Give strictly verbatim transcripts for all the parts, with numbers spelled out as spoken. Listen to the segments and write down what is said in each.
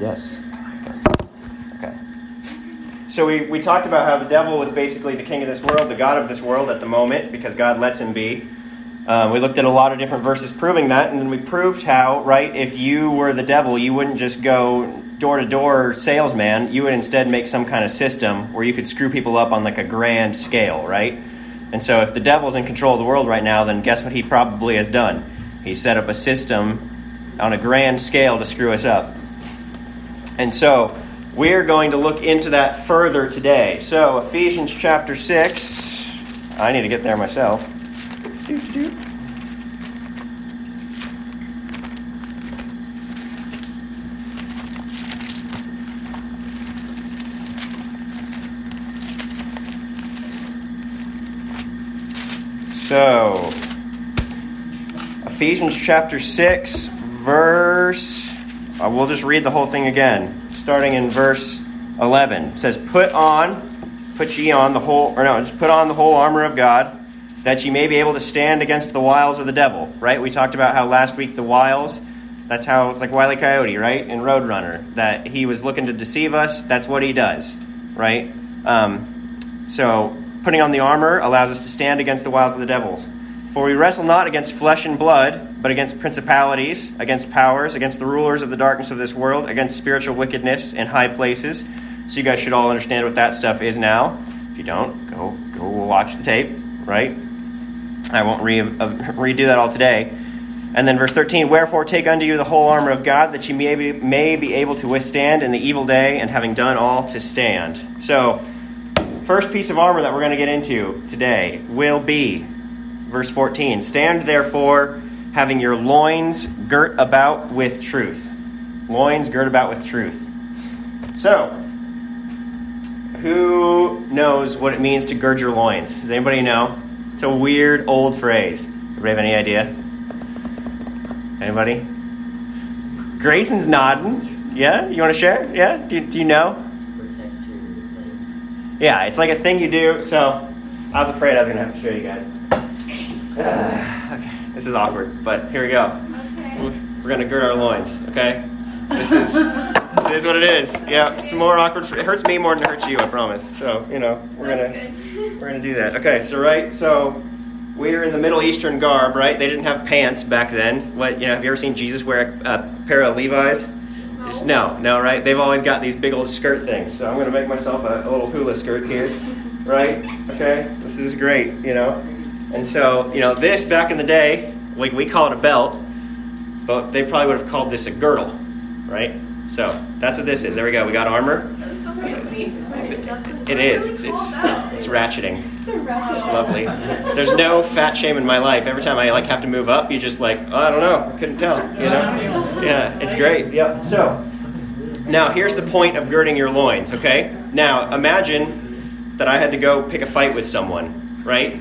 Yes. Okay. So we, we talked about how the devil was basically the king of this world, the god of this world at the moment, because God lets him be. Um, we looked at a lot of different verses proving that, and then we proved how, right, if you were the devil, you wouldn't just go door-to-door salesman. You would instead make some kind of system where you could screw people up on like a grand scale, right? And so if the devil's in control of the world right now, then guess what he probably has done? He set up a system on a grand scale to screw us up. And so we're going to look into that further today. So Ephesians chapter six. I need to get there myself. So, Ephesians chapter six, verse, uh, we'll just read the whole thing again, starting in verse eleven. It says, Put on, put ye on the whole, or no, just put on the whole armor of God, that ye may be able to stand against the wiles of the devil, right? We talked about how last week the wiles, that's how, it's like Wile E. Coyote, right? In Roadrunner, that he was looking to deceive us. That's what he does, right? Um, so, putting on the armor allows us to stand against the wiles of the devils. For we wrestle not against flesh and blood, but against principalities, against powers, against the rulers of the darkness of this world, against spiritual wickedness in high places. So you guys should all understand what that stuff is now. If you don't, go go watch the tape, right? I won't re- uh, redo that all today. And then verse thirteen, Wherefore take unto you the whole armor of God, that ye may be, may be able to withstand in the evil day, and having done all to stand. So, first piece of armor that we're going to get into today will be, verse fourteen, Stand therefore, having your loins girt about with truth. Loins girt about with truth. So, who knows what it means to gird your loins? Does anybody know? It's a weird old phrase. Anybody have any idea? Anybody? Grayson's nodding. Yeah? You want to share? Yeah? Do, do you know? Protect your legs. Yeah, it's like a thing you do. So, I was afraid I was going to have to show you guys. Uh, okay, this is awkward, but here we go. Okay. We're going to gird our loins, okay? This is this is what it is. Yeah, it's more awkward. For, it hurts me more than it hurts you, I promise. So, you know, we're That's gonna good. we're gonna do that. Okay, so right, so we're in the Middle Eastern garb, right? They didn't have pants back then. What you know? Have you ever seen Jesus wear a, a pair of Levi's? No. Just, no, no, right? They've always got these big old skirt things. So I'm gonna make myself a, a little hula skirt here, right? Okay, this is great, you know. And so, you know, this back in the day, we we call it a belt, but they probably would have called this a girdle, right? So that's what this is. There we go. We got armor. That was so fancy. It is. It's it's it's ratcheting. It's lovely. There's no fat shame in my life. Every time I like have to move up, you just like, oh, I don't know, I couldn't tell. You know? Yeah, it's great. Yep. So now here's the point of girding your loins. Okay. Now imagine that I had to go pick a fight with someone, right?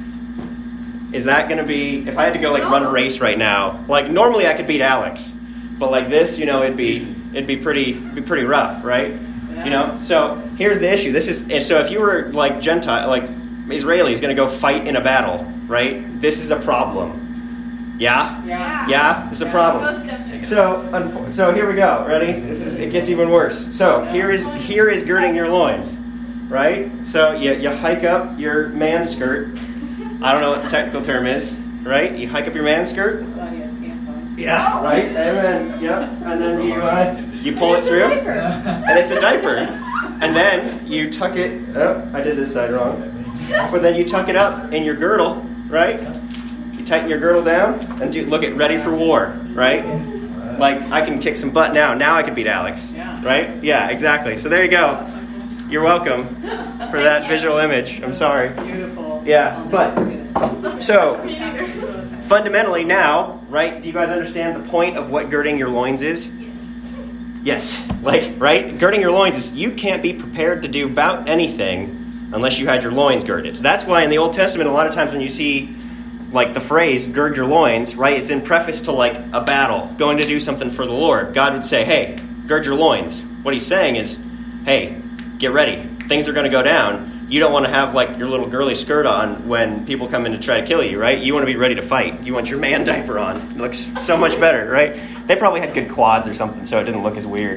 Is that going to be, if I had to go like run a race right now, like normally I could beat Alex, but like this, you know, it'd be it'd be pretty be pretty rough, right? You know. So here's the issue. This is so if you were like Gentile, like Israelis, going to go fight in a battle, right? This is a problem. Yeah. Yeah. Yeah. It's a problem. So so here we go. Ready? This is it gets even worse. So here is here is girding your loins, right? So you you hike up your man skirt. I don't know what the technical term is, right? You hike up your man skirt. Yeah, right. And then, yep. And then you uh, you pull it through, and it's a diaper. And then you tuck it. Oh, I did this side wrong. But then you tuck it up in your girdle, right? You tighten your girdle down and do look at ready for war, right? Like I can kick some butt now. Now I can beat Alex, right? Yeah, exactly. So there you go. You're welcome for that visual image. I'm sorry. Beautiful. Yeah, but so fundamentally now, right? Do you guys understand the point of what girding your loins is? Yes. Yes, like right. Girding your loins is you can't be prepared to do about anything unless you had your loins girded. That's why in the Old Testament, a lot of times when you see like the phrase "gird your loins," right? It's in preface to like a battle, going to do something for the Lord. God would say, "Hey, gird your loins." What He's saying is, "Hey, get ready. Things are going to go down. You don't want to have like your little girly skirt on when people come in to try to kill you, right? You want to be ready to fight. You want your man diaper on. It looks so much better, right?" They probably had good quads or something, so it didn't look as weird.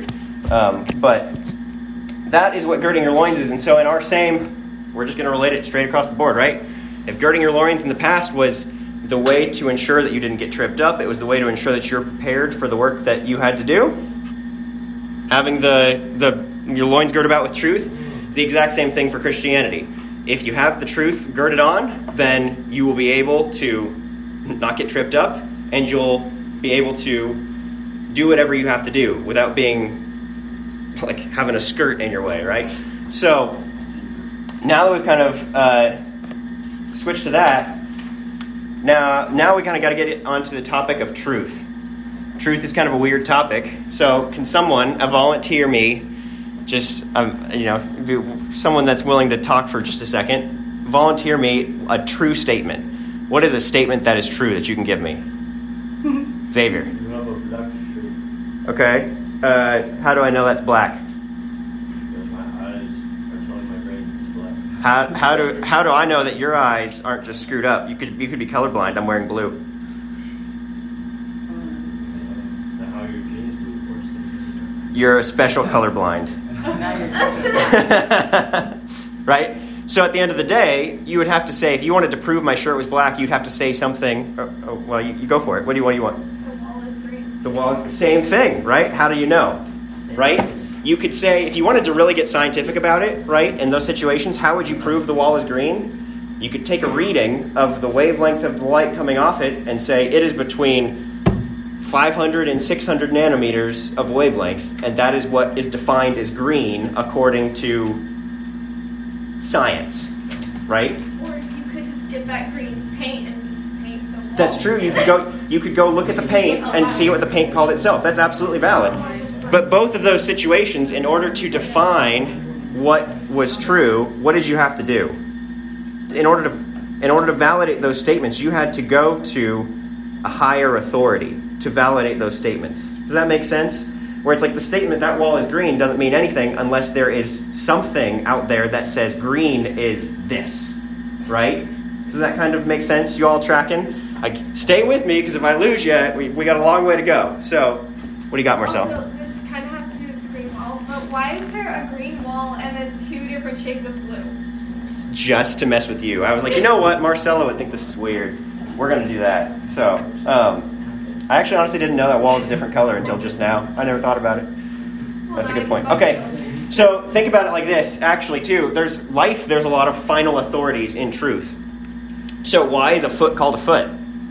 Um, but that is what girding your loins is. And so in our same, we're just going to relate it straight across the board, right? If girding your loins in the past was the way to ensure that you didn't get tripped up, it was the way to ensure that you're prepared for the work that you had to do. Having the the your loins girded about with truth is the exact same thing for Christianity. If you have the truth girded on, then you will be able to not get tripped up, and you'll be able to do whatever you have to do without being like having a skirt in your way, right? So now that we've kind of uh, switched to that, now now we kind of got to get it onto the topic of truth. Truth is kind of a weird topic. So can someone uh, volunteer me, just um, you know, someone that's willing to talk for just a second, volunteer me a true statement. What is a statement that is true that you can give me? Xavier. You have a black shirt. Okay. Uh, how do I know that's black? Because my eyes are telling my brain it's black. How how do how do I know that your eyes aren't just screwed up? You could you could be colorblind. I'm wearing blue. And how your genes blue or something. You're a special colorblind. Now you're Right? So at the end of the day, you would have to say, if you wanted to prove my shirt was black, you'd have to say something. Oh, oh, well, you, you go for it. What do you what do you want? The wall is green. The wall is same thing, right? How do you know? Right? You could say, if you wanted to really get scientific about it, right, in those situations, how would you prove the wall is green? You could take a reading of the wavelength of the light coming off it and say it is between five hundred and six hundred nanometers of wavelength, and that is what is defined as green according to science, right? Or you could just get that green paint and just paint the wall. That's true. You could go you could go look at the paint and see what the paint called itself. That's absolutely valid. But both of those situations, in order to define what was true, what did you have to do? In order to in order to validate those statements, you had to go to a higher authority to validate those statements. Does that make sense? Where it's like the statement that wall is green doesn't mean anything unless there is something out there that says green is this, right? Does that kind of make sense? You all tracking? Like, stay with me, because if I lose you, we, we got a long way to go. So, what do you got, Marcel? Also, this kind of has to do with the green wall, but why is there a green wall and then two different shades of blue? It's just to mess with you. I was like, you know what? Marcelo would think this is weird. We're going to do that. So, um... I actually honestly didn't know that wall was a different color until just now. I never thought about it. That's a good point. Okay, so think about it like this, actually, too. There's life, there's a lot of final authorities in truth. So why is a foot called a foot?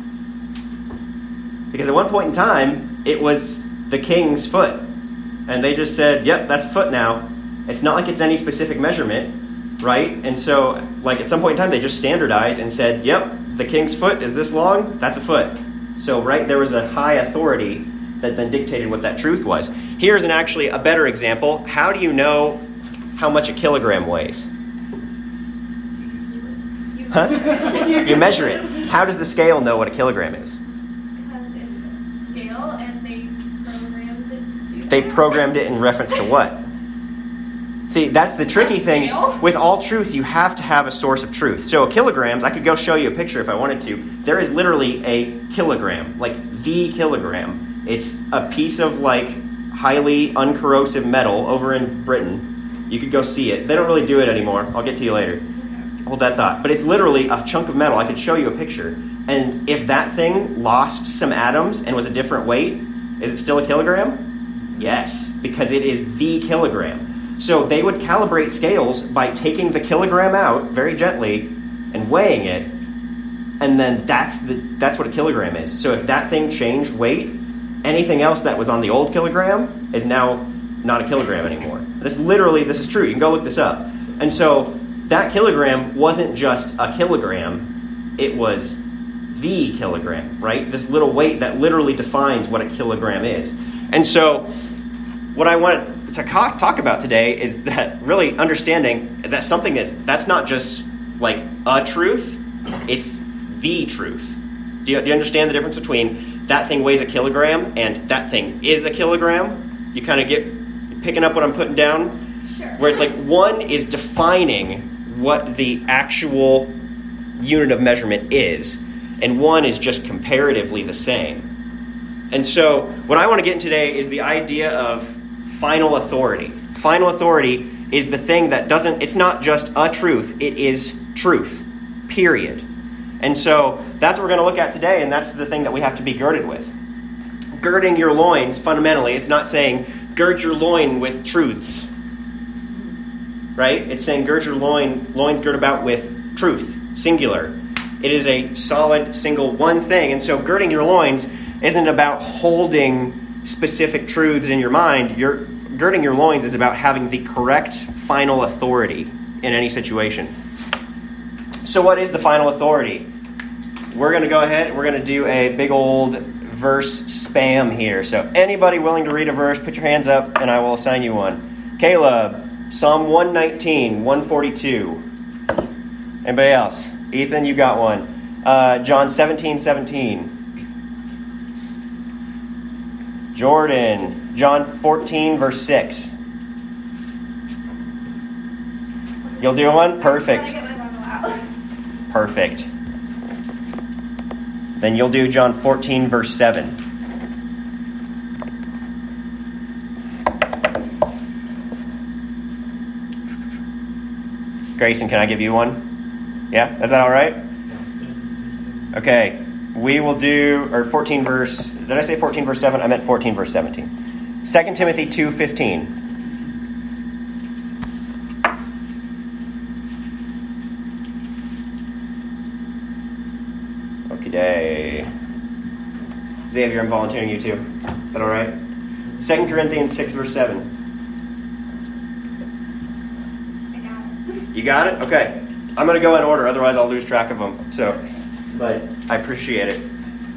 Because at one point in time, it was the king's foot. And they just said, yep, that's a foot now. It's not like it's any specific measurement, right? And so, like, at some point in time, they just standardized and said, yep, the king's foot is this long, that's a foot. So, right, there was a high authority that then dictated what that truth was. Here's an actually a better example. How do you know how much a kilogram weighs? Huh? You measure it. How does the scale know what a kilogram is? Because it's a scale and they programmed it to do They that. programmed it in reference to what? See, that's the tricky thing. Scale? With all truth, you have to have a source of truth. So kilograms, I could go show you a picture if I wanted to. There is literally a kilogram, like the kilogram. It's a piece of like highly uncorrosive metal over in Britain. You could go see it. They don't really do it anymore. I'll get to you later. Hold that thought. But it's literally a chunk of metal. I could show you a picture. And if that thing lost some atoms and was a different weight, is it still a kilogram? Yes, because it is the kilogram. So they would calibrate scales by taking the kilogram out very gently and weighing it, and then that's the that's what a kilogram is. So if that thing changed weight, anything else that was on the old kilogram is now not a kilogram anymore. This literally, this is true. You can go look this up. And so that kilogram wasn't just a kilogram, it was the kilogram, right? This little weight that literally defines what a kilogram is. And so what I want to talk about today is that really understanding that something that's that's not just like a truth, it's the truth. Do you, do you understand the difference between that thing weighs a kilogram and that thing is a kilogram? You kind of get picking up what I'm putting down? Sure. Where it's like one is defining what the actual unit of measurement is, and one is just comparatively the same. And so what I want to get in today is the idea of final authority. Final authority is the thing that doesn't, it's not just a truth, it is truth, period. And so that's what we're going to look at today, and that's the thing that we have to be girded with. Girding your loins, fundamentally, it's not saying gird your loin with truths, right? It's saying gird your loin, loins girt about with truth, singular. It is a solid, single, one thing. And so girding your loins isn't about holding specific truths in your mind. You're, girding your loins is about having the correct final authority in any situation. So what is the final authority? We're going to go ahead, we're going to do a big old verse spam here. So anybody willing to read a verse, put your hands up and I will assign you one. Caleb, Psalm one nineteen, one forty-two. Anybody else? Ethan, you got one. Uh, John seventeen, seventeen. Jordan, John fourteen, verse six. You'll do one? Perfect. Can I get my Bible out? Perfect. Then you'll do John fourteen, verse seven. Grayson, can I give you one? Yeah? Is that all right? Okay. We will do, or fourteen verse, did I say fourteen verse seven? I meant fourteen verse seventeen. Second Timothy two fifteen. Okie day. Xavier, I'm volunteering you too. Is that all right? Second Corinthians six verse seven. I got it. You got it? Okay. I'm going to go in order, otherwise I'll lose track of them. So, but I appreciate it.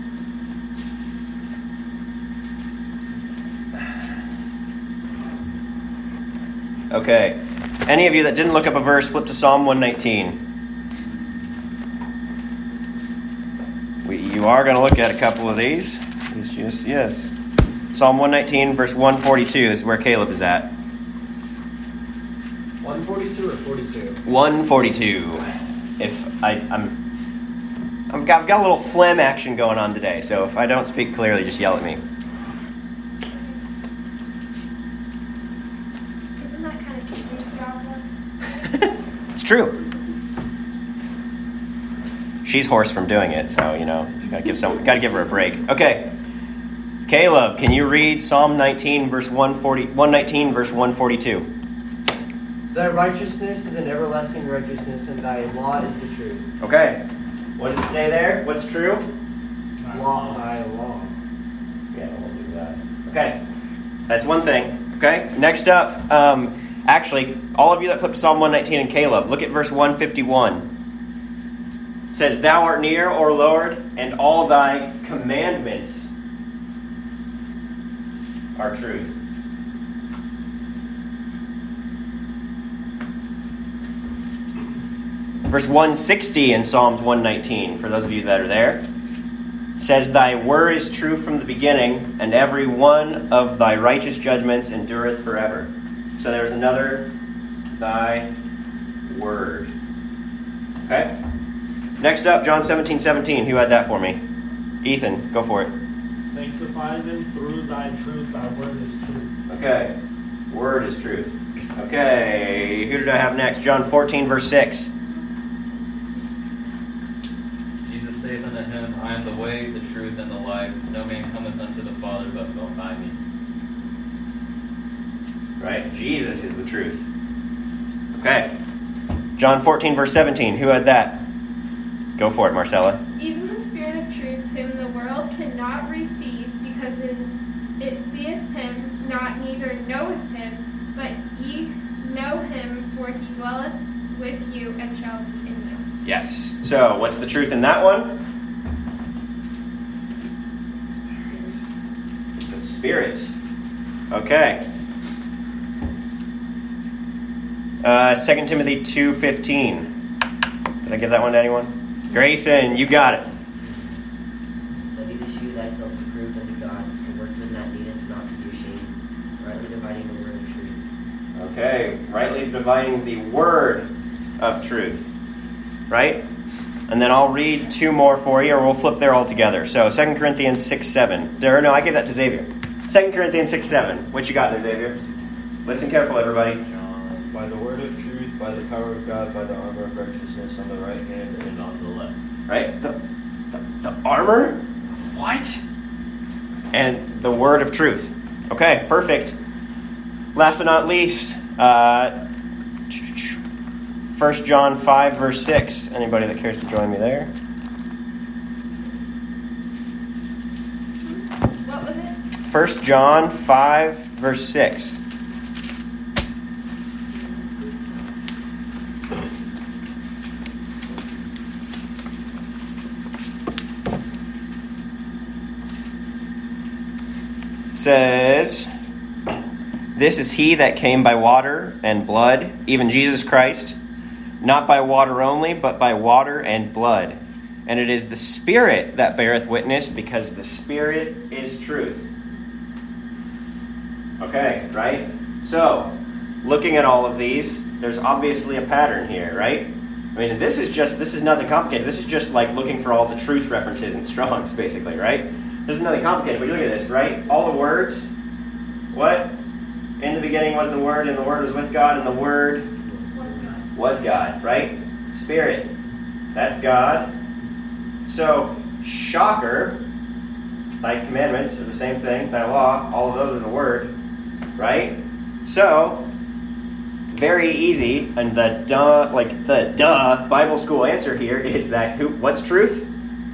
Okay. Any of you that didn't look up a verse, flip to Psalm one nineteen. We, you are going to look at a couple of these. Yes, yes, yes. Psalm one nineteen, verse one forty-two is where Caleb is at. one forty-two or forty-two? one forty-two. If I, I'm, I've got, I've got a little phlegm action going on today, so if I don't speak clearly, just yell at me. Isn't that kind of Casey's job though? It's true. She's hoarse from doing it, so you know, you gotta give some, gotta give her a break. Okay, Caleb, can you read Psalm nineteen, verse one forty, one nineteen, verse one forty-two? Thy righteousness is an everlasting righteousness, and thy law is the truth. Okay, what does it say there? What's true? Law, thy law. Yeah, we'll do that. Okay, that's one thing. Okay, next up, um, actually, all of you that flipped to Psalm one nineteen and Caleb, look at verse one fifty-one. It says, Thou art near, O Lord, and all thy commandments are truth. Verse one sixty in Psalms one nineteen, for those of you that are there, says, Thy word is true from the beginning, and every one of thy righteous judgments endureth forever. So there's another thy word. Okay? Next up, John seventeen seventeen. Who had that for me? Ethan, go for it. Sanctify them through thy truth. Thy word is truth. Okay. Word is truth. Okay. Who did I have next? John fourteen, verse six. Jesus saith unto him, I am the way, the truth, and the life. No man cometh unto the Father but by me. Right? Jesus is the truth. Okay. John fourteen, verse seventeen. Who had that? Go for it, Marcella. Even the Spirit of truth, whom the world cannot receive, because it, it seeth him not, neither knoweth him, but ye know him, for he dwelleth with you and shall be in you. Yes. So, what's the truth in that one? The Spirit. Okay. Uh, Second Timothy two fifteen. Did I give that one to anyone? Grayson, you got it. Study to shew thyself approved unto God, a workman that needeth not to be ashamed, rightly dividing the word of truth. Okay. Rightly dividing the word of truth. Right? And then I'll read two more for you, or we'll flip there all together. So, Second Corinthians six seven. Or no, I gave that to Xavier. Second Corinthians six seven. What you got there, Xavier? Listen careful, everybody. John, by the word of truth, by the power of God, by the armor of righteousness on the right hand and on the left. Right? The, the, the armor? What? And the word of truth. Okay, perfect. Last but not least, uh, First John five, verse six. Anybody that cares to join me there? What was it? First John five, verse six. Says, this is he that came by water and blood, even Jesus Christ, not by water only, but by water and blood. And it is the Spirit that beareth witness, because the Spirit is truth. Okay, right? So, looking at all of these, there's obviously a pattern here, right? I mean, this is just, this is nothing complicated. This is just like looking for all the truth references in Strong's, basically, right? This is nothing complicated, but look at this, right? All the words, what? In the beginning was the Word, and the Word was with God, and the Word was God, right? Spirit, that's God. So, shocker, thy commandments are the same thing, thy law, all of those are the Word, right? So, very easy, and the duh, like the duh Bible school answer here is that who? What's truth?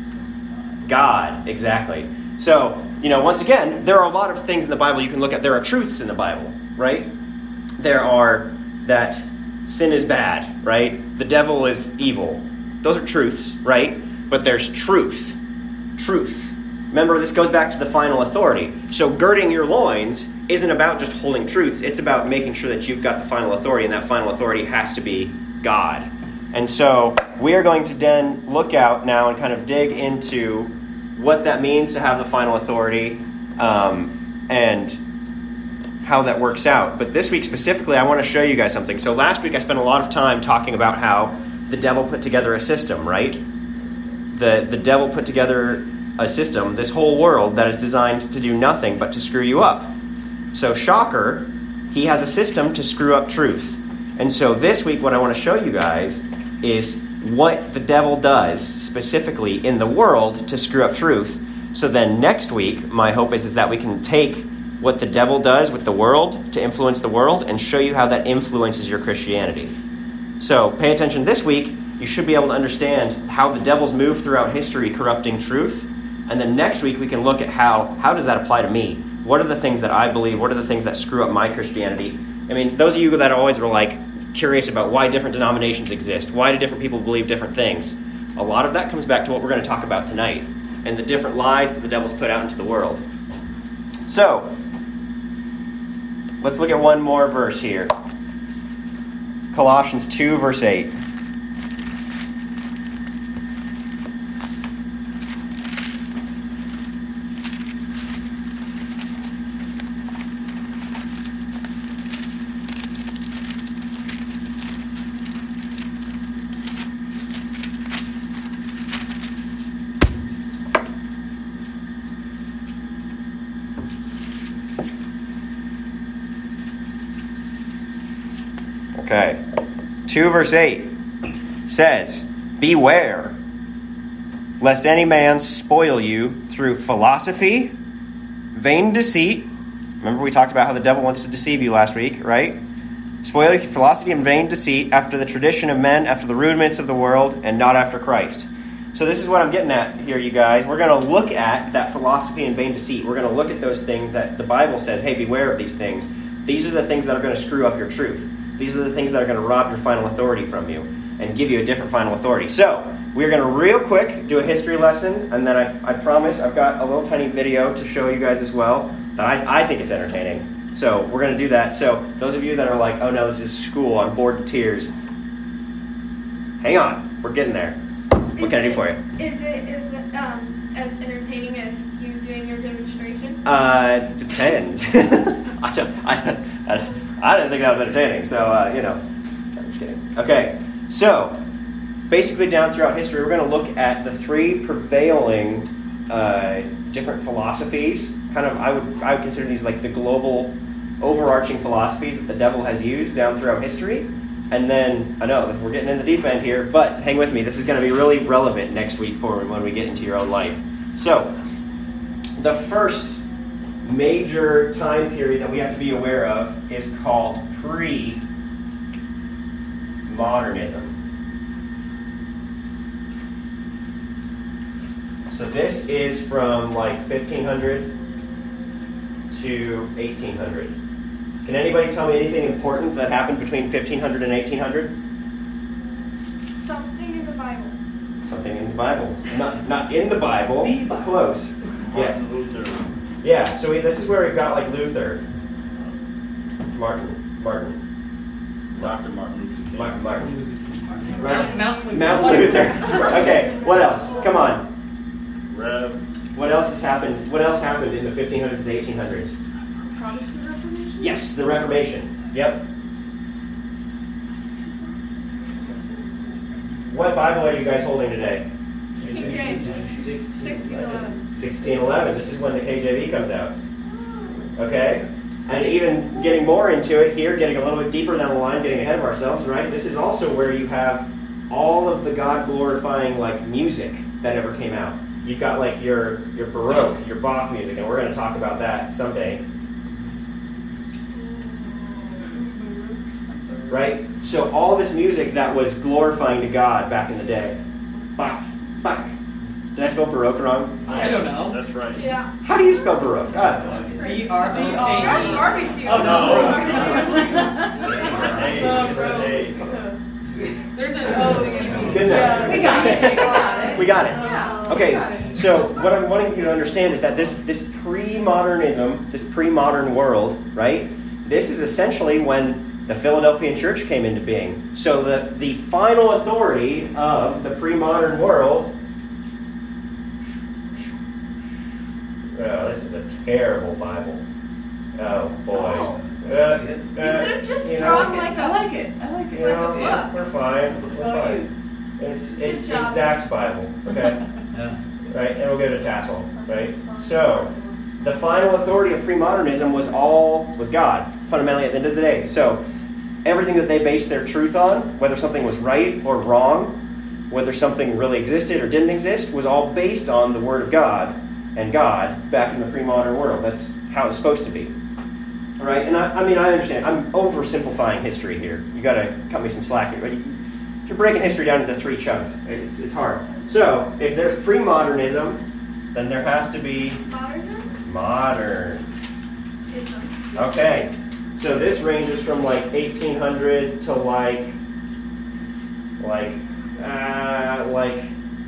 God, exactly. So, you know, once again, there are a lot of things in the Bible you can look at. There are truths in the Bible, right? There are that sin is bad, right? The devil is evil. Those are truths, right? But there's truth. Truth. Remember, this goes back to the final authority. So girding your loins isn't about just holding truths. It's about making sure that you've got the final authority, and that final authority has to be God. And so we are going to then look out now and kind of dig into what that means to have the final authority, um, and how that works out. But this week specifically, I want to show you guys something. So last week I spent a lot of time talking about how the devil put together a system, right? The, the devil put together a system, this whole world, that is designed to do nothing but to screw you up. So shocker, he has a system to screw up truth. And so this week what I want to show you guys is what the devil does specifically in the world to screw up truth. So then next week, my hope is, is that we can take what the devil does with the world to influence the world and show you how that influences your Christianity. So pay attention this week. You should be able to understand how the devil's moved throughout history corrupting truth. And then next week we can look at how, how does that apply to me? What are the things that I believe? What are the things that screw up my Christianity? I mean, those of you that always are like curious about why different denominations exist, why do different people believe different things, a lot of that comes back to what we're going to talk about tonight and the different lies that the devil's put out into the world. So, let's look at one more verse here. Colossians two, verse eight. Okay. two verse eight says, beware, lest any man spoil you through philosophy, vain deceit. Remember we talked about how the devil wants to deceive you last week, right? Spoil you through philosophy and vain deceit, after the tradition of men, after the rudiments of the world, and not after Christ. So this is what I'm getting at here, you guys. We're going to look at that philosophy and vain deceit. We're going to look at those things that the Bible says, hey, beware of these things. These are the things that are going to screw up your truth. These are the things that are going to rob your final authority from you and give you a different final authority. So, we're going to real quick do a history lesson, and then I, I promise I've got a little tiny video to show you guys as well that I, I think it's entertaining. So, we're going to do that. So, those of you that are like, oh no, this is school, I'm bored to tears, hang on, we're getting there. What Is can I do it- for you? Is it is it um as entertaining as you doing your demonstration? Uh, depends. I, don't, I, don't, I, don't, I didn't think that was entertaining, so, uh, you know, I'm just kidding. Okay, so, basically down throughout history, we're going to look at the three prevailing uh, different philosophies kind of, I would I would consider these like the global overarching philosophies that the devil has used down throughout history. And then, I know, we're getting in the deep end here, but hang with me. This is going to be really relevant next week forward when we get into your own life. So, the first major time period that we have to be aware of is called pre-modernism. So this is from like fifteen hundred to eighteen hundred. Can anybody tell me anything important that happened between fifteen hundred and eighteen hundred? Something in the Bible. Something in the Bible. Not not in the Bible. The Bible. Close. Yes. Martin Luther. Yeah, so we, this is where we've got like Luther. Martin. Martin. Doctor Martin Luther King. Martin. Martin. Mount, Mount Luther. Mount Luther. Okay, what else? Come on. Rev. What else has happened? What else happened in the fifteen hundreds to eighteen hundreds? Protestant Reformation? Yes, the Reformation. Yep. What Bible are you guys holding today? King James. sixteen eleven. sixteen eleven. This is when the K J V comes out. Okay? And even getting more into it here, getting a little bit deeper down the line, getting ahead of ourselves, right? This is also where you have all of the God-glorifying like music that ever came out. You've got like your, your Baroque, your Bach music, and we're going to talk about that someday. Right? So all this music that was glorifying to God back in the day. Bach. Bach. Did I spell Baroque wrong? I don't know. That's right. Yeah. How do you spell Baroque? God. B R O K E. You're barbecue. Oh, no. It's an A. It's an A. There's an O. Good enough. We got it. We got it. We got it. Yeah. Okay, We got it. so what I'm wanting you to understand is that this, this pre-modernism, this pre-modern world, right? This is essentially when the Philadelphian church came into being. So the, the final authority of the pre-modern world. Oh, this is a terrible Bible. Oh boy. Oh. Uh, You uh, could have just you know, drawn like I a. like it. I like it. You know, Let's look. we're fine. It's We're well fine. used. It's Good it's, job. it's Zach's Bible, okay? Yeah. Right, and we'll get a tassel, right? So, the final authority of pre-modernism was all was God, fundamentally at the end of the day. So, everything that they based their truth on, whether something was right or wrong, whether something really existed or didn't exist, was all based on the Word of God and God back in the pre-modern world. That's how it's supposed to be. All right, and I, I mean, I understand. I'm oversimplifying history here. You got to cut me some slack here. But you, if you're breaking history down into three chunks, it's, it's hard. So, if there's pre-modernism, then there has to be Modernism? modern. Ism. Okay, so this ranges from like eighteen hundred to like, like, uh, like,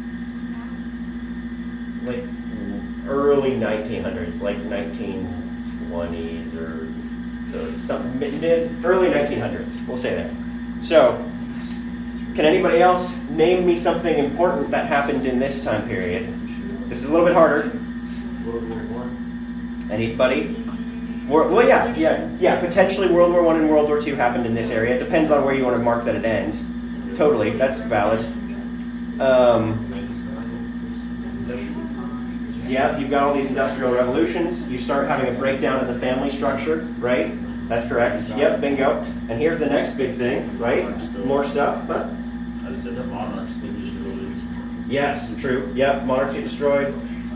like early nineteen hundreds, like nineteen twenties or so, some mid, mid early nineteen hundreds. We'll say that. So, can anybody else name me something important that happened in this time period? This is a little bit harder. World War One. Anybody? War, well, yeah, yeah, yeah. Potentially World War One and World War Two happened in this area. It depends on where you want to mark that it ends. Totally, that's valid. Um, yeah, you've got all these industrial revolutions. You start having a breakdown of the family structure, right? That's correct. Yep, bingo. And here's the next big thing, right? More stuff. Huh? I just said the monarchs were destroyed. Yes, true. Yep, monarchy destroyed.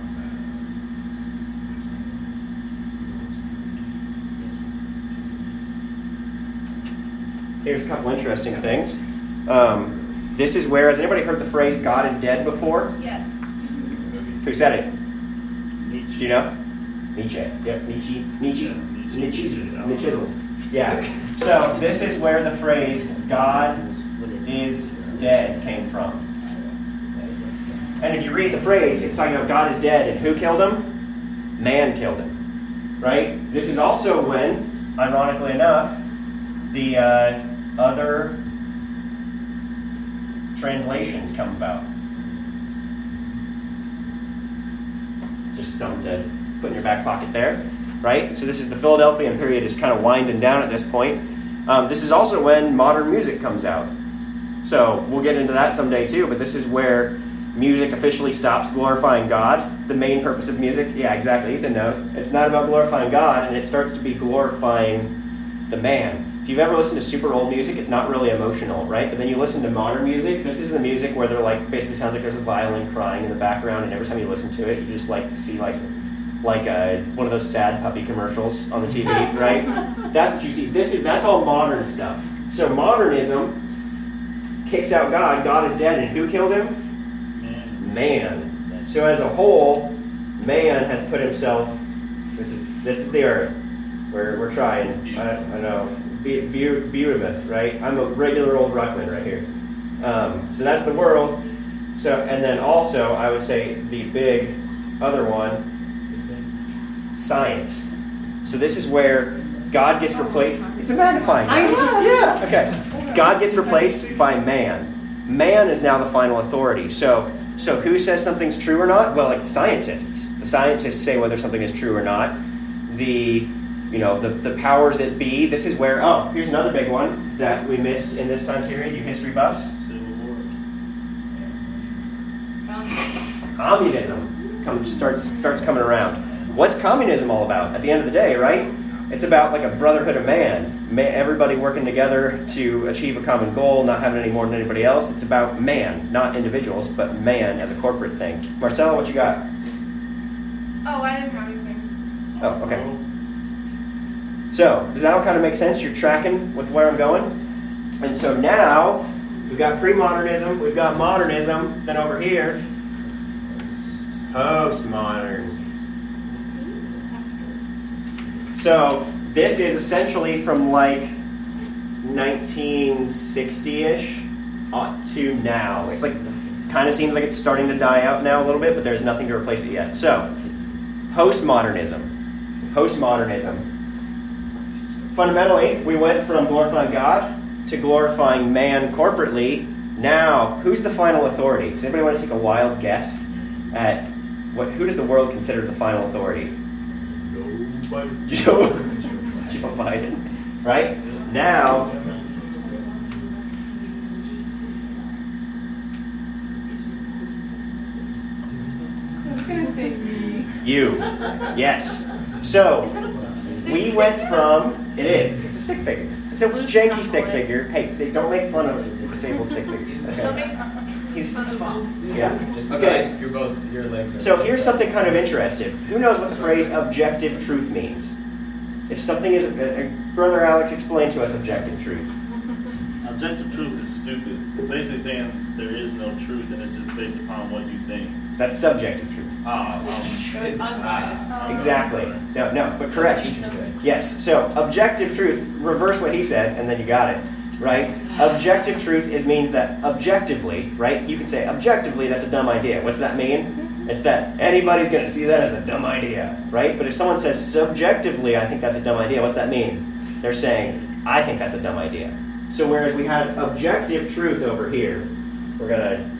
Here's a couple interesting things. Um, this is where, has anybody heard the phrase God is dead before? Yes. Who said it? Nietzsche. Do you know? Nietzsche. Yep, Nietzsche. Nietzsche. Yeah, Nietzsche. Nietzsche. Nietzsche. Nietzsche. Yeah. So this is where the phrase God is dead came from. And if you read the phrase, it's talking about God is dead, and who killed him? Man killed him. Right? This is also when, ironically enough, the uh, other translations come about. Just something to put in your back pocket there, right? So this is the Philadelphian period is kind of winding down at this point. Um, this is also when modern music comes out. So we'll get into that someday too, but this is where music officially stops glorifying God, the main purpose of music, yeah, exactly, Ethan knows. It's not about glorifying God, and it starts to be glorifying the man. If you've ever listened to super old music, it's not really emotional, right? But then you listen to modern music, this is the music where they're like, basically sounds like there's a violin crying in the background, and every time you listen to it, you just like see like like a, one of those sad puppy commercials on the T V, right? That's what you see. This is that's all modern stuff. So modernism kicks out God. God is dead, and who killed him? Man. So as a whole, man has put himself. This is this is the earth. We're we're trying. I, I know. Be, be, be with us, right? I'm a regular old Ruckman right here. Um, so that's the world. So and then also I would say the big other one. Science. So this is where God gets replaced. It's a magnifying glass. I know. Yeah. Okay. God gets replaced by man. Man is now the final authority. So, so who says something's true or not? Well, like the scientists. The scientists say whether something is true or not. The, you know, the the powers that be. This is where. Oh, here's another big one that we missed in this time period. You history buffs. Communism comes starts starts coming around. What's communism all about? At the end of the day, right? It's about like a brotherhood of man. man. Everybody working together to achieve a common goal, not having any more than anybody else. It's about man, not individuals, but man as a corporate thing. Marcella, what you got? Oh, I didn't have anything. Oh, okay. So, does that all kind of make sense? You're tracking with where I'm going? And so now, we've got pre-modernism, we've got modernism, then over here, postmodern. So this is essentially from like nineteen sixty-ish uh, to now. It's like, kind of seems like it's starting to die out now a little bit, but there's nothing to replace it yet. So, postmodernism. Postmodernism. Fundamentally, we went from glorifying God to glorifying man corporately. Now, who's the final authority? Does anybody want to take a wild guess at what? Who does the world consider the final authority? Joe, Joe Biden, right? Now, I was gonna say me. you, yes. So, we went from, it is, it's a stick figure. It's a janky stick figure. Hey, they don't make fun of disabled stick figures. Okay? He's, yeah. Just okay. You're both, your legs are. So here's something kind of interesting. Who knows what the phrase objective truth means? If something is, uh, Brother Alex, explain to us objective truth. Objective truth is stupid. It's basically saying there is no truth and it's just based upon what you think. That's subjective truth. Ah, um, It's unbiased. Exactly. No, no, but correct. Yes. So objective truth, reverse what he said, and then you got it. Right? Objective truth is means that objectively, right? You can say objectively that's a dumb idea. What's that mean? It's that anybody's going to see that as a dumb idea, right? But if someone says subjectively, I think that's a dumb idea, what's that mean? They're saying, I think that's a dumb idea. So whereas we had objective truth over here, we're going to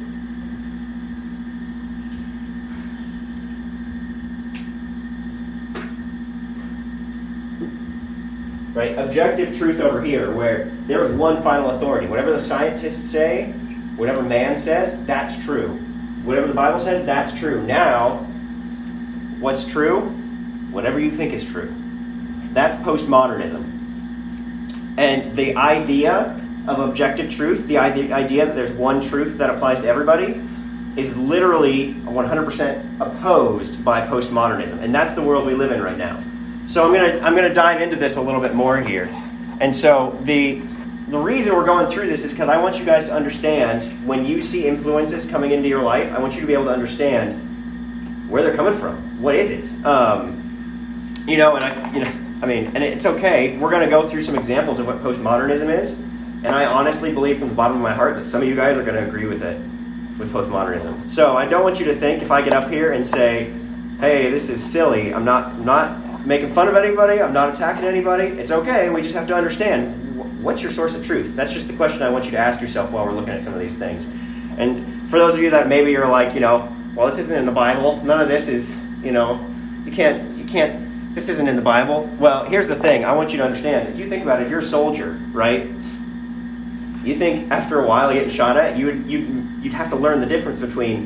right? Objective truth over here, where there is one final authority. Whatever the scientists say, whatever man says, that's true. Whatever the Bible says, that's true. Now, what's true? Whatever you think is true. That's postmodernism. And the idea of objective truth, the idea that there's one truth that applies to everybody, is literally one hundred percent opposed by postmodernism. And that's the world we live in right now. So I'm gonna I'm gonna dive into this a little bit more here. And so the the reason we're going through this is because I want you guys to understand when you see influences coming into your life, I want you to be able to understand where they're coming from. What is it? Um, you know, and I you know I mean, and it's okay. We're gonna go through some examples of what postmodernism is, and I honestly believe from the bottom of my heart that some of you guys are gonna agree with it, with postmodernism. So I don't want you to think if I get up here and say, hey, this is silly, I'm not I'm not making fun of anybody, I'm not attacking anybody. It's okay, we just have to understand what's your source of truth. That's just the question I want you to ask yourself while we're looking at some of these things. And for those of you that maybe you're like, you know, well, this isn't in the Bible, none of this is, you know, you can't, you can't, this isn't in the Bible. Well, here's the thing, I want you to understand, if you think about it, if you're a soldier, right, you think after a while getting shot at, you would, you'd, you'd have to learn the difference between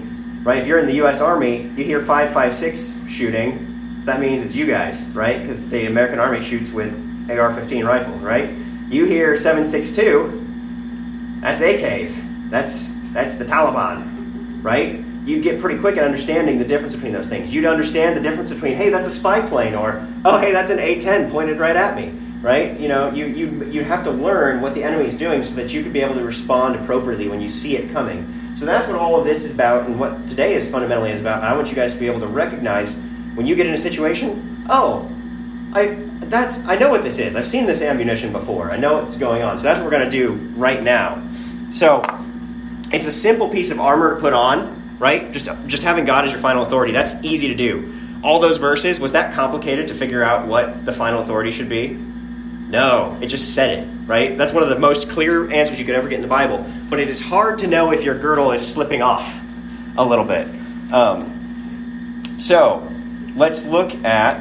right? If you're in the U S Army, you hear five five six shooting, that means it's you guys, right? Because the American Army shoots with A R fifteen rifles, right? You hear seven six two, that's A Ks. That's that's the Taliban, right? You'd get pretty quick at understanding the difference between those things. You'd understand the difference between, hey, that's a spy plane, or, oh, hey, that's an A ten pointed right at me, right? You know, you you you have to learn what the enemy is doing so that you can be able to respond appropriately when you see it coming. So that's what all of this is about, and what today is fundamentally is about. I want you guys to be able to recognize when you get in a situation, oh, I that's I know what this is. I've seen this ammunition before. I know what's going on. So that's what we're going to do right now. So it's a simple piece of armor to put on. Right? Just just having God as your final authority, that's easy to do. All those verses, was that complicated to figure out what the final authority should be? No, it just said it, right? That's one of the most clear answers you could ever get in the Bible. But it is hard to know if your girdle is slipping off a little bit. Um, so, let's look at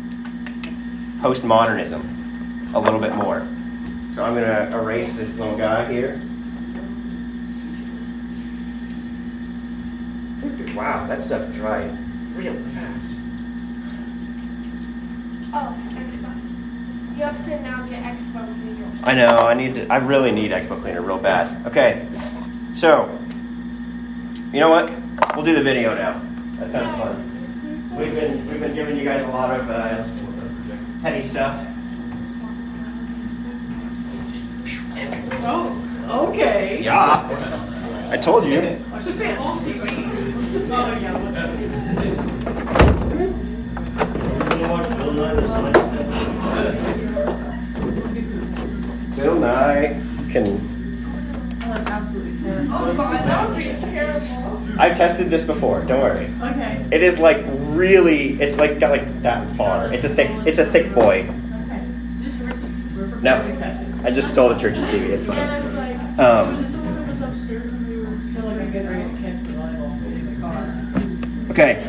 postmodernism a little bit more. So I'm going to erase this little guy here. Wow, that stuff dried real fast. Oh, Expo. You have to now get Expo Cleaner. I know, I need to, I really need Expo Cleaner real bad. Okay, so, you know what? We'll do the video now. That sounds fun. We've been, we've been giving you guys a lot of uh, heady stuff. Oh, okay. Yeah, I told you. I should pay all T V. Oh, yeah. Bill Nye can... Oh, that's absolutely terrible. Oh, God, that would be terrible. I've tested this before, don't worry. Okay. It is like really, it's like got like that far. It's a thick, it's a thick boy. Okay. Just repeat. No, I just stole the church's T V, it's fine. And it's like, Was it Um, the one that was upstairs and we were still like getting ready to catch the volleyball in the car? okay,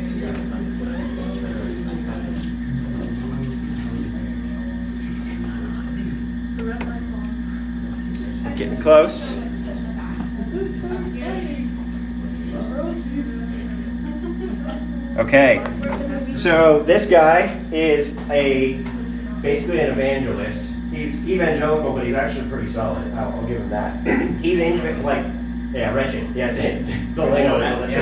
The red light's on. getting close. This is so exciting. Okay, so this guy is a basically an evangelist. He's evangelical, but he's actually pretty solid. I'll, I'll give him that. He's ancient, like, yeah, wretched. Yeah, Delano.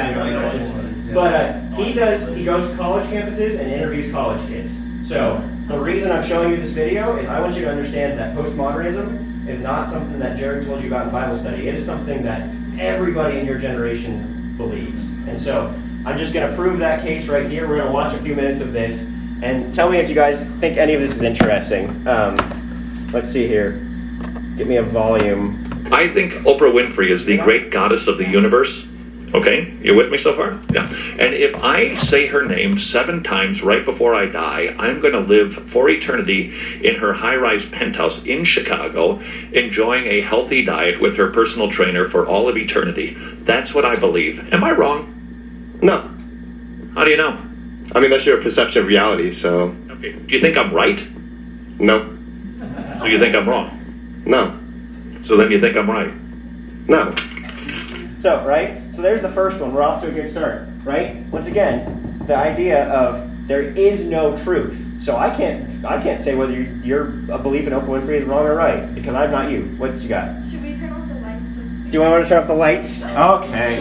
But uh, he does. He goes to college campuses and interviews college kids. So the reason I'm showing you this video is I want you to understand that postmodernism is not something that Jared told you about in Bible study. It is something that everybody in your generation believes. And so I'm just going to prove that case right here. We're going to watch a few minutes of this and tell me if you guys think any of this is interesting. Um, let's see here. Get me a volume. I think Oprah Winfrey is the great goddess of the universe. Okay, you with me so far? Yeah. And if I say her name seven times right before I die, I'm going to live for eternity in her high-rise penthouse in Chicago, enjoying a healthy diet with her personal trainer for all of eternity. That's what I believe. Am I wrong? No. How do you know? I mean, that's your perception of reality, so... Okay. Do you think I'm right? No. So you think I'm wrong? No. So then you think I'm right? No. So, right? So there's the first one. We're off to a good start, right? Once again, the idea of there is no truth. So I can't I can't say whether you, your belief in Oprah Winfrey is wrong or right, because I'm not you. What you got? should we turn off the lights? Do you want to turn off the lights? Okay.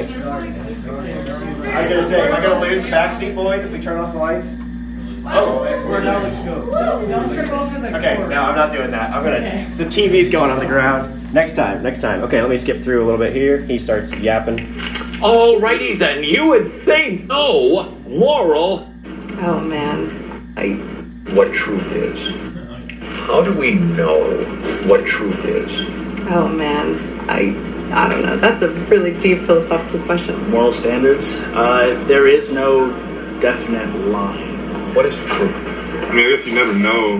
I was going to say, am I going to lose the backseat boys if we turn off the lights? Oh, we're now let's go. Don't, don't trip over the Okay, cord. no, I'm not doing that. I'm gonna. Okay. The T V's going on the ground. Next time, next time. Okay, let me skip through a little bit here. He starts yapping. Alrighty then, you would think no moral. Oh man, I. What truth is? How do we know what truth is? Oh man, I. I don't know. That's a really deep philosophical question. Moral standards. Uh, there is no definite line. What is truth? I mean, I guess you never know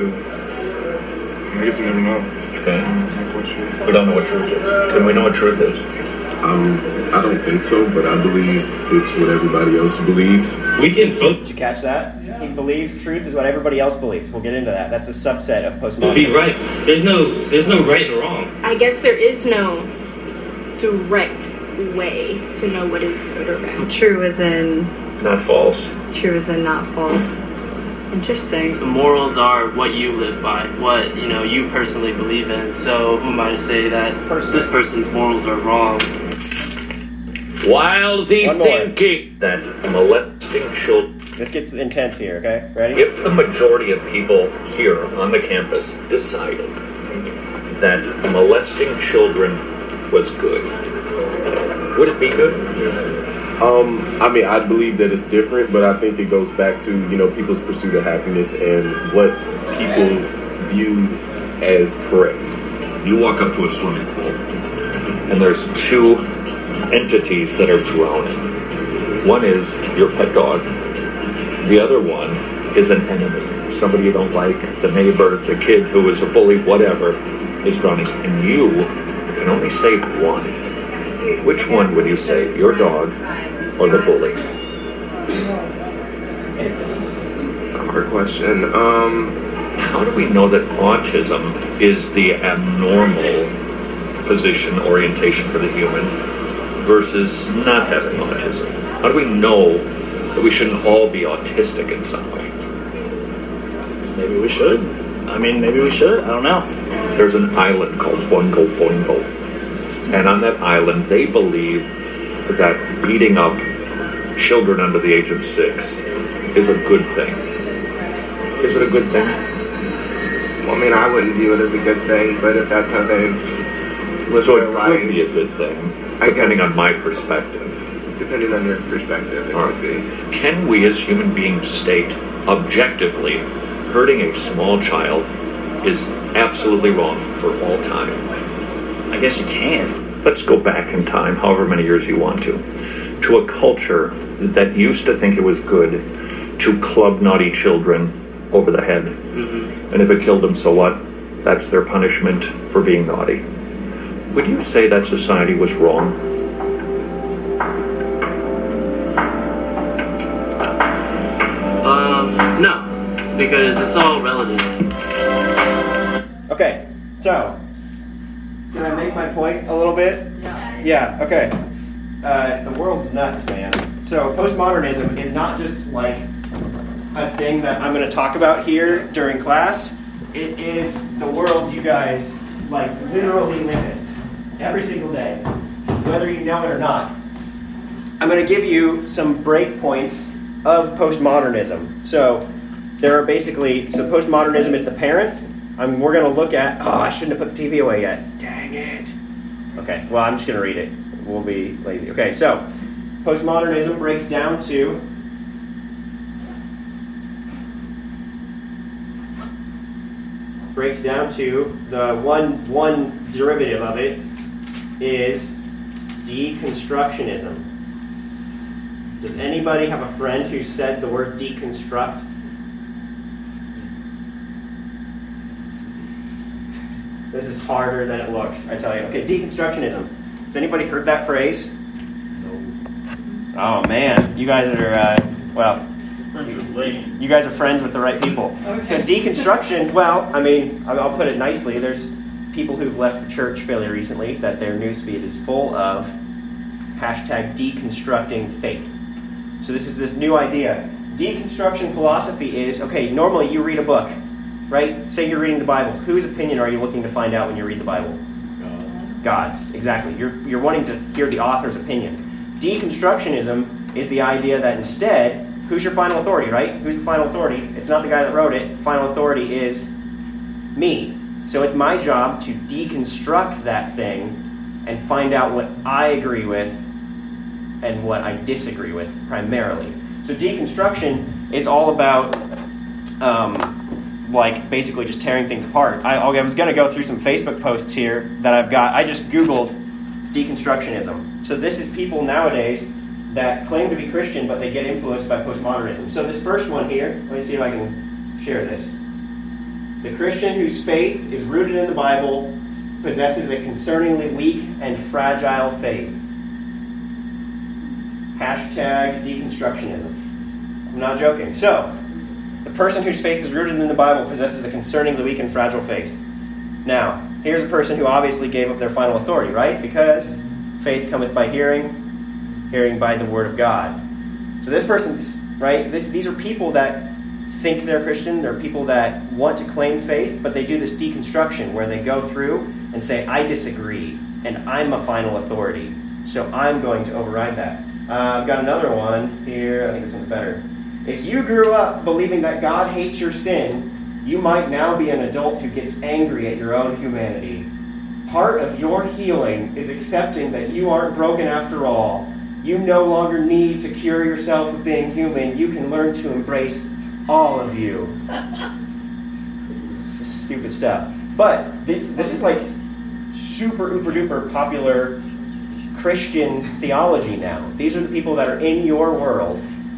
to... I guess you never know. Okay. Like what truth. We don't know what truth is. Can we know what truth is? Um, I don't think so, but I believe it's what everybody else believes. We can... Did you catch that? Yeah. He believes truth is what everybody else believes. We'll get into that. That's a subset of postmodernism. Be right. There's no, there's no right and wrong. I guess there is no direct way to know what is good or bad. True as in Not false. true as in not false. Interesting. The morals are what you live by, what you know you personally believe in. So who am I to say that this person's morals are wrong? While the One more. thinking that molesting children. This gets intense here, okay? Ready? If the majority of people here on the campus decided that molesting children was good, would it be good? Um, I mean, I believe that it's different, but I think it goes back to, you know, people's pursuit of happiness and what people view as correct. You walk up to a swimming pool, and there's two entities that are drowning. One is your pet dog. The other one is an enemy. Somebody you don't like, the neighbor, the kid who is a bully, whatever, is drowning. And you can only save one. Which one would you save, your dog or the bully? A hard question. Um, How do we know that autism is the abnormal position, orientation for the human versus not having autism? How do we know that we shouldn't all be autistic in some way? Maybe we should. I mean, maybe we should. I don't know. There's an island called Boingo Boingo. And on that island, they believe that beating up children under the age of six is a good thing. Is it a good thing? well, I mean, I wouldn't view it as a good thing, but if that's how they've lived So their it life, could be a good thing, I depending guess- on my perspective. depending on your perspective, it All could be. right. Can we as human beings state objectively hurting a small child is absolutely wrong for all time? I guess you can. Let's go back in time, however many years you want to, to a culture that used to think it was good to club naughty children over the head. Mm-hmm. And if it killed them, so what? That's their punishment for being naughty. Would you say that society was wrong? Um, no, because it's all relative. Okay, so, can I make my point a little bit? Yeah. Yeah, okay. Uh, the world's nuts, man. So, postmodernism is not just like a thing that I'm going to talk about here during class. It is the world you guys, like, literally live in every single day, whether you know it or not. I'm going to give you some breakpoints of postmodernism. So, there are basically, so postmodernism is the parent. I mean, we're going to look at, oh, I shouldn't have put the T V away yet. Dang it. Okay, well, I'm just going to read it. We'll be lazy. Okay, so postmodernism breaks down to breaks down to the one one derivative of it is deconstructionism. Does anybody have a friend who said the word deconstruct? This is harder than it looks, I tell you. Okay, deconstructionism. Has anybody heard that phrase? No. Oh man, you guys are, uh, well, you guys are friends with the right people. Okay. So deconstruction, well, I mean, I'll put it nicely. There's people who've left the church fairly recently that their newsfeed is full of hashtag deconstructing faith. So this is this new idea. Deconstruction philosophy is, okay, normally you read a book, right? Say you're reading the Bible. Whose opinion are you looking to find out when you read the Bible? God. God's, exactly. You're, you're wanting to hear the author's opinion. Deconstructionism is the idea that instead, who's your final authority, right? Who's the final authority? It's not the guy that wrote it. Final authority is me. So it's my job to deconstruct that thing and find out what I agree with and what I disagree with, primarily. So deconstruction is all about, um, like, basically just tearing things apart. I, I was going to go through some Facebook posts here that I've got. I just Googled deconstructionism. So this is people nowadays that claim to be Christian, but they get influenced by postmodernism. So this first one here, let me see if I can share this. The Christian whose faith is rooted in the Bible possesses a concerningly weak and fragile faith. Hashtag deconstructionism. I'm not joking. So, the person whose faith is rooted in the Bible possesses a concerningly weak and fragile faith. Now, here's a person who obviously gave up their final authority, right? Because Faith cometh by hearing, hearing by the word of God. So this person's, right, this, these are people that think they're Christian. They're people that want to claim faith, but they do this deconstruction where they go through and say, I disagree, and I'm a final authority, so I'm going to override that. Uh, I've got another one here. I think this one's better. If you grew up believing that God hates your sin, you might now be an adult who gets angry at your own humanity. Part of your healing is accepting that you aren't broken after all. You no longer need to cure yourself of being human. You can learn to embrace all of you. This is stupid stuff. But this this is like super uber duper popular Christian theology now. These are the people that are in your world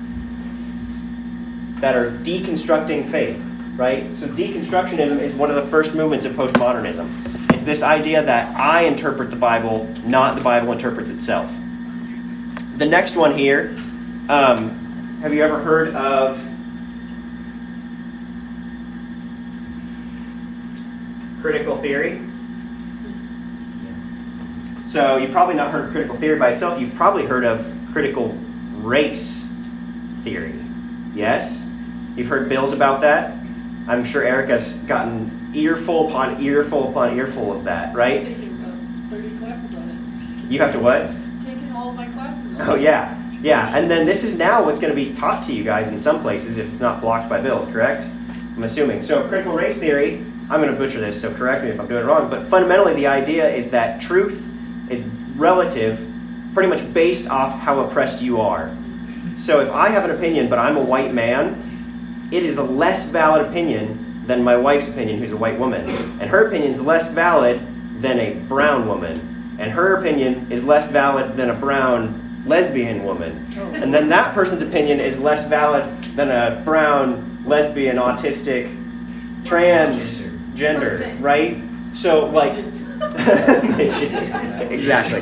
that are deconstructing faith, right? So deconstructionism is one of the first movements of postmodernism. It's this idea that I interpret the Bible, not the Bible interprets itself. The next one here, um, have you ever heard of critical theory? So you've probably not heard of critical theory by itself. You've probably heard of critical race theory. Yes? You've heard bills about that? I'm sure Eric has gotten earful upon earful upon earful of that, right? I'm taking about thirty classes on it. You have to what? Taking all of my classes on it. Oh, yeah. Yeah, and then this is now what's going to be taught to you guys in some places if it's not blocked by bills, correct? I'm assuming. So critical race theory, I'm going to butcher this, so correct me if I'm doing it wrong, but fundamentally the idea is that truth is relative, pretty much based off how oppressed you are. So if I have an opinion, but I'm a white man, it is a less valid opinion than my wife's opinion, who's a white woman. And her opinion is less valid than a brown woman. And her opinion is less valid than a brown lesbian woman. And then that person's opinion is less valid than a brown, lesbian, autistic, transgender, right? So, like, exactly.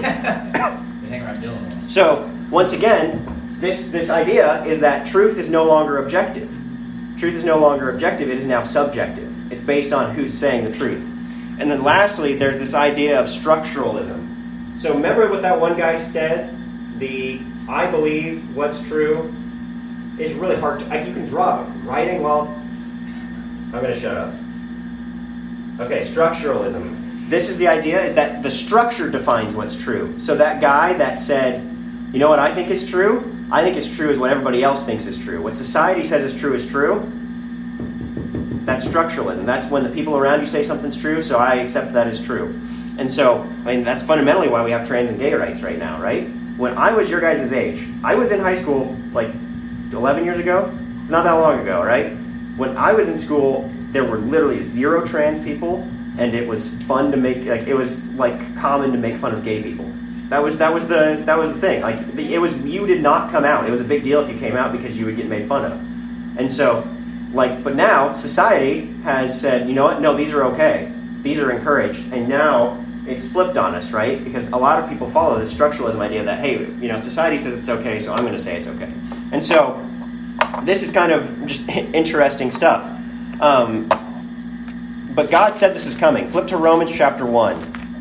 So, once again, this, this idea is that truth is no longer objective. Truth is no longer objective, it is now subjective. It's based on who's saying the truth. And then lastly, there's this idea of structuralism. So remember what that one guy said? The I believe what's true is really hard to, like, you can draw it. Writing, well, I'm going to shut up. Okay, structuralism. This is the idea, is that the structure defines what's true. So that guy that said, you know what I think is true? I think it's true is what everybody else thinks is true. What society says is true is true. That's structuralism. That's when the people around you say something's true, so I accept that as true. And so, I mean, that's fundamentally why we have trans and gay rights right now, right? When I was your guys' age, I was in high school like eleven years ago. It's not that long ago, right? When I was in school, there were literally zero trans people, and it was fun to make, like, it was like common to make fun of gay people. That was that was the that was the thing. Like the, it was you did not come out. It was a big deal if you came out because you would get made fun of. And so, like, but now society has said, you know what? No, these are okay. These are encouraged. And now it's flipped on us, right? Because a lot of people follow this structuralism idea that, hey, you know, society says it's okay, so I'm going to say it's okay. And so this is kind of just interesting stuff. Um, but God said this was coming. Flip to Romans chapter one.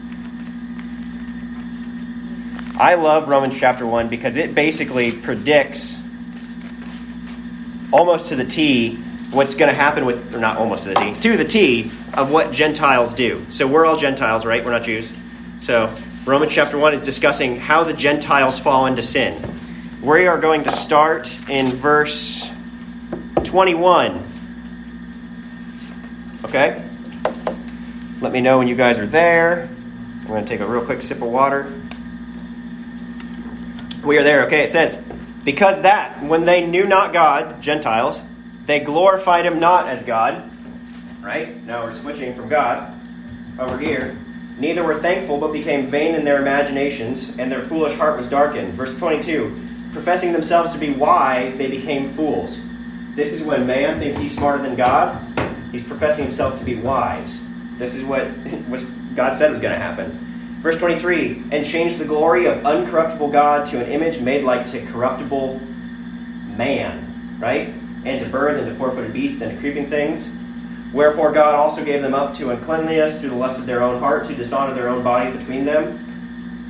I love Romans chapter one because it basically predicts almost to the T what's going to happen with, or not almost to the T, to the T of what Gentiles do. So we're all Gentiles, right? We're not Jews. So Romans chapter one is discussing how the Gentiles fall into sin. We are going to start in verse twenty-one. Okay? Let me know when you guys are there. I'm going to take a real quick sip of water. We are there. Okay, it says, because that, when they knew not God, Gentiles, they glorified him not as God. Right? Now we're switching from God over here. Neither were thankful, but became vain in their imaginations, and their foolish heart was darkened. Verse twenty-two, professing themselves to be wise, they became fools. This is when man thinks he's smarter than God. He's professing himself to be wise. This is what was God said was going to happen. Verse twenty-three, and changed the glory of uncorruptible God to an image made like to corruptible man, right? And to birds, and to four-footed beasts, and to creeping things. Wherefore God also gave them up to uncleanness through the lust of their own heart, to dishonor their own body between them.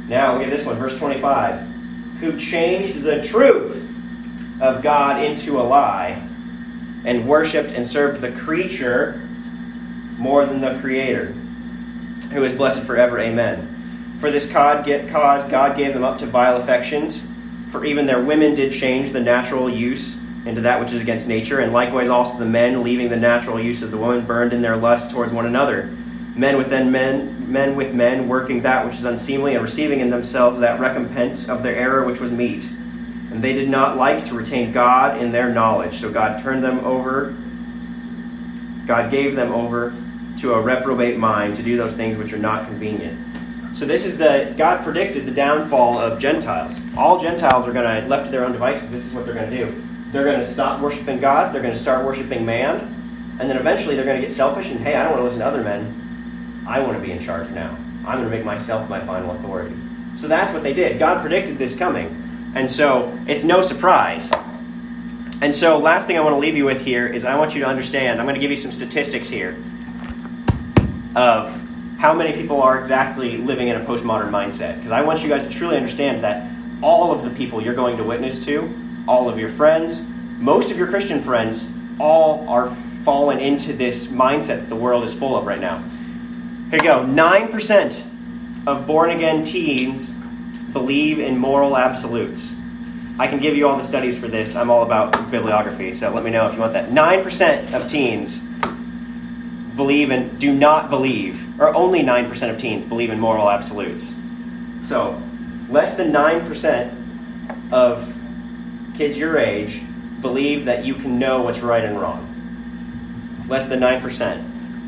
Now look at this one, verse twenty-five. Who changed the truth of God into a lie and worshipped and served the creature more than the Creator, who is blessed forever. Amen. For this cause God gave them up to vile affections, for even their women did change the natural use into that which is against nature, and likewise also the men, leaving the natural use of the woman, burned in their lust towards one another. Men within men, men with men, working that which is unseemly, and receiving in themselves that recompense of their error which was meet. And they did not like to retain God in their knowledge, so God turned them over, God gave them over to a reprobate mind to do those things which are not convenient. So this is the, God predicted the downfall of Gentiles. All Gentiles are going to, left to their own devices, this is what they're going to do. They're going to stop worshiping God, they're going to start worshiping man, and then eventually they're going to get selfish and, hey, I don't want to listen to other men. I want to be in charge now. I'm going to make myself my final authority. So that's what they did. God predicted this coming. And so it's no surprise. And so last thing I want to leave you with here is I want you to understand, I'm going to give you some statistics here of how many people are exactly living in a postmodern mindset. Because I want you guys to truly understand that all of the people you're going to witness to, all of your friends, most of your Christian friends, all are fallen into this mindset that the world is full of right now. Here you go. nine percent of born-again teens believe in moral absolutes. I can give you all the studies for this. I'm all about bibliography, so let me know if you want that. nine percent of teens believe in, do not believe, or only nine percent of teens believe in moral absolutes. So, less than nine percent of kids your age believe that you can know what's right and wrong. Less than nine percent.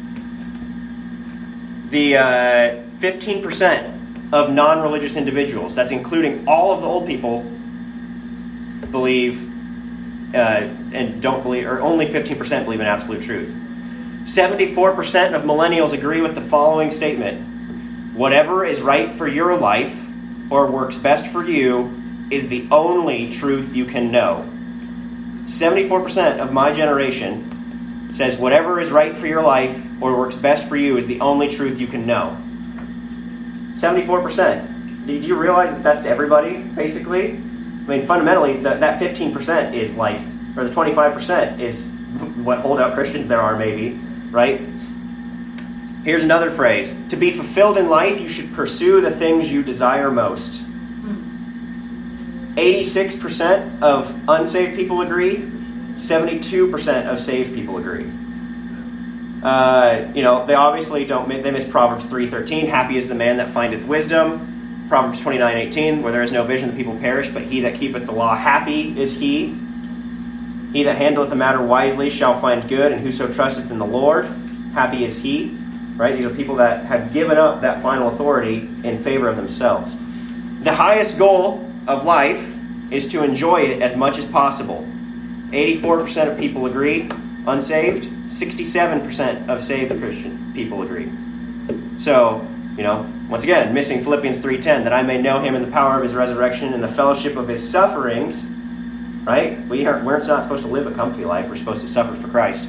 The uh, fifteen percent of non-religious individuals, that's including all of the old people, believe uh, and don't believe, or only fifteen percent believe in absolute truth. seventy-four percent of millennials agree with the following statement: whatever is right for your life or works best for you is the only truth you can know. seventy-four percent of my generation says whatever is right for your life or works best for you is the only truth you can know. seventy-four percent. Did you realize that that's everybody, basically? I mean, fundamentally, the, that fifteen percent is like, or the twenty-five percent is what holdout Christians there are, maybe, right? Here's another phrase. To be fulfilled in life, you should pursue the things you desire most. eighty-six percent of unsaved people agree. seventy-two percent of saved people agree. Uh, you know, they obviously don't, they miss Proverbs three thirteen. Happy is the man that findeth wisdom. Proverbs twenty-nine eighteen. Where there is no vision, the people perish, but he that keepeth the law, happy is he. He that handleth a matter wisely shall find good, and whoso trusteth in the Lord, happy is he. Right? These are people that have given up that final authority in favor of themselves. The highest goal of life is to enjoy it as much as possible. eighty-four percent of people agree. Unsaved, sixty-seven percent of saved Christian people agree. So, you know, once again, missing Philippians three ten, that I may know him in the power of his resurrection and the fellowship of his sufferings. Right? We are, we're not supposed to live a comfy life. We're supposed to suffer for Christ.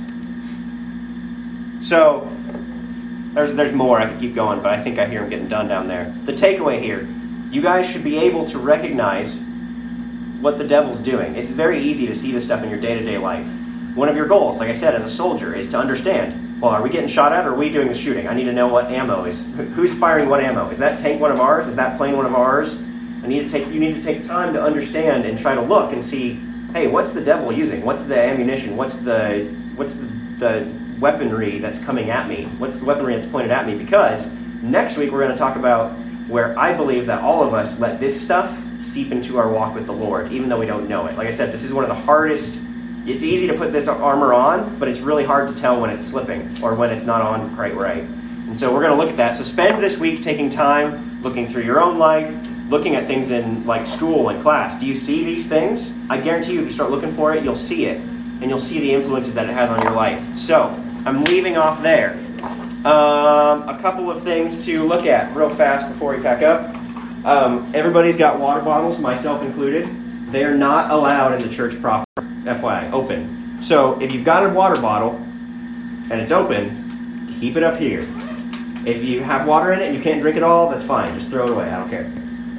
So, there's there's more. I could keep going, but I think I hear him getting done down there. The takeaway here, you guys should be able to recognize what the devil's doing. It's very easy to see this stuff in your day-to-day life. One of your goals, like I said, as a soldier, is to understand, well, are we getting shot at or are we doing the shooting? I need to know what ammo is. Who's firing what ammo? Is that tank one of ours? Is that plane one of ours? I need to take. You need to take time to understand and try to look and see, hey, what's the devil using? What's the ammunition? What's the what's the, the weaponry that's coming at me? What's the weaponry that's pointed at me? Because next week we're going to talk about where I believe that all of us let this stuff seep into our walk with the Lord, even though we don't know it. Like I said, this is one of the hardest. It's easy to put this armor on, but it's really hard to tell when it's slipping or when it's not on quite right. And so we're going to look at that. So spend this week taking time, looking through your own life, looking at things in like school and class. Do you see these things? I guarantee you if you start looking for it, you'll see it. And you'll see the influences that it has on your life. So I'm leaving off there. Um, a couple of things to look at real fast before we pack up. Um, everybody's got water bottles, myself included. They are not allowed in the church proper. F Y I, open. So if you've got a water bottle and it's open, keep it up here. If you have water in it and you can't drink it all, that's fine. Just throw it away. I don't care.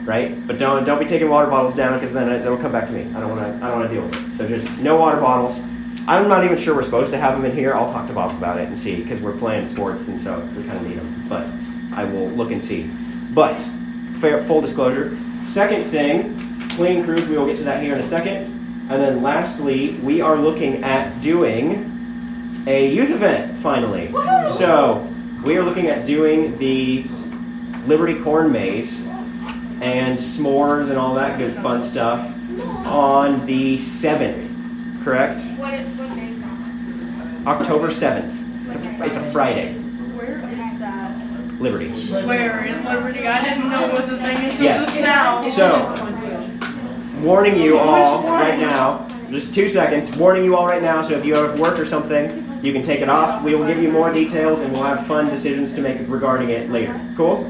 right? But don't don't be taking water bottles down because then it'll come back to me. I don't want to I don't want to deal with it. So just no water bottles. I'm not even sure we're supposed to have them in here. I'll talk to Bob about it and see because we're playing sports and so we kind of need them. But I will look and see. But fair, full disclosure. Second thing, cleaning crews. We will get to that here in a second. And then lastly, we are looking at doing a youth event finally. Woo-hoo! So we are looking at doing the Liberty Corn Maze and s'mores and all that good fun stuff on the seventh, correct? What, what day is on? October seventh. It's a, it's a Friday. Where is that? Liberty. Where in Liberty? I didn't know it was a thing until Yes. just now. So, warning you all right now, just two seconds, warning you all right now, so if you have work or something, you can take it off. We will give you more details and we'll have fun decisions to make regarding it later. Cool?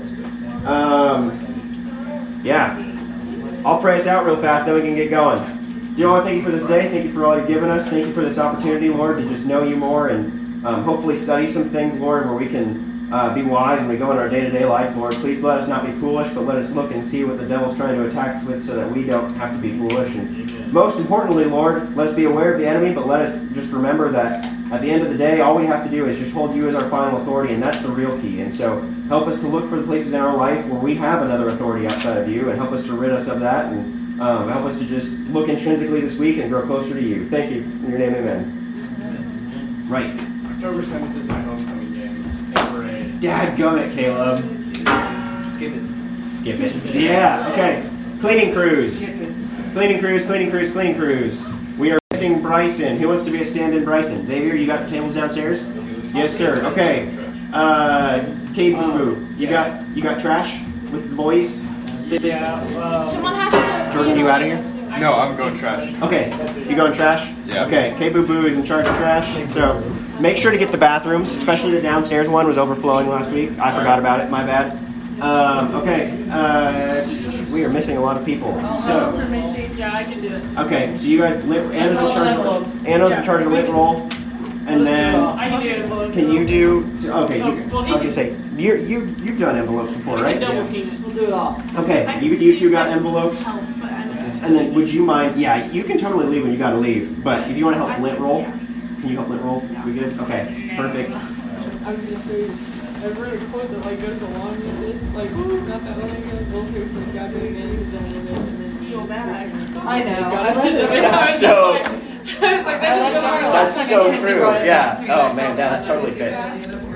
Um, yeah. I'll pray us out real fast, then we can get going. Dear Lord, thank you for this day. Thank you for all you've given us. Thank you for this opportunity, Lord, to just know you more and um, hopefully study some things, Lord, where we can uh, be wise when we go in our day-to-day life, Lord. Please let us not be foolish, but let us look and see what the devil's trying to attack us with so that we don't have to be foolish. And most importantly, Lord, let us be aware of the enemy, but let us just remember that at the end of the day, all we have to do is just hold you as our final authority, and that's the real key. And so help us to look for the places in our life where we have another authority outside of you, and help us to rid us of that, and um, help us to just look intrinsically this week and grow closer to you. Thank you. In your name, amen. Right. October seventh is my homecoming game. And Dadgummit, Caleb. skip it. Skip it. Yeah, okay. Cleaning crews. Cleaning crews, cleaning crews, cleaning crews. We are missing Bryson. Who wants to be a stand-in Bryson? Xavier, you got the tables downstairs? Yes, sir. Okay. Uh, Kate Boo Boo, you got you got trash with the boys? Yeah. Uh, Someone has to. Jordan, you out of here? no, I'm going trash. Okay. You going trash? Yeah. Okay. Kate Boo Boo is in charge of trash. So make sure to get the bathrooms, especially the downstairs one was overflowing last week. I forgot about it. My bad. Um, okay. Uh, we are missing a lot of people. So. Yeah, I can do it. Okay, so you guys, lit, Anna's in charge of Anna's in charge of lit roll, and then I can do envelopes. can you do? Okay, you, Oh, well, I he was gonna say you you you've done envelopes before, We right? can double team it. We'll do it all. Okay, you you two got envelopes, and then would you mind? Yeah, you can totally leave when you gotta leave, but if you want to help lit roll, can you help lit roll? We good? Okay, perfect. I was just show you. I've read a quote that like goes along with this, like not that long ago, Voltaire said, "God made man to sin, and then and then feel bad." I know. I left it. That's so. I was like, I left it. That's so true. Yeah. Oh man, that totally fits.